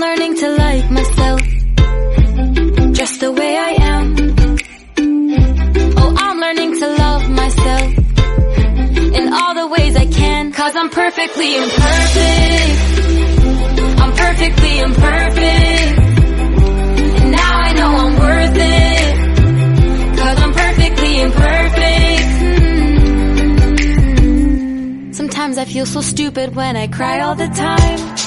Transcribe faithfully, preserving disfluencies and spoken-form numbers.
learning to like myself, just the way I am. Oh, I'm learning to love myself in all the ways I can. Cause I'm perfectly imperfect, I'm perfectly imperfect, and now I know I'm worth it. Cause I'm perfectly imperfect. mm. Sometimes I feel so stupid when I cry all the time.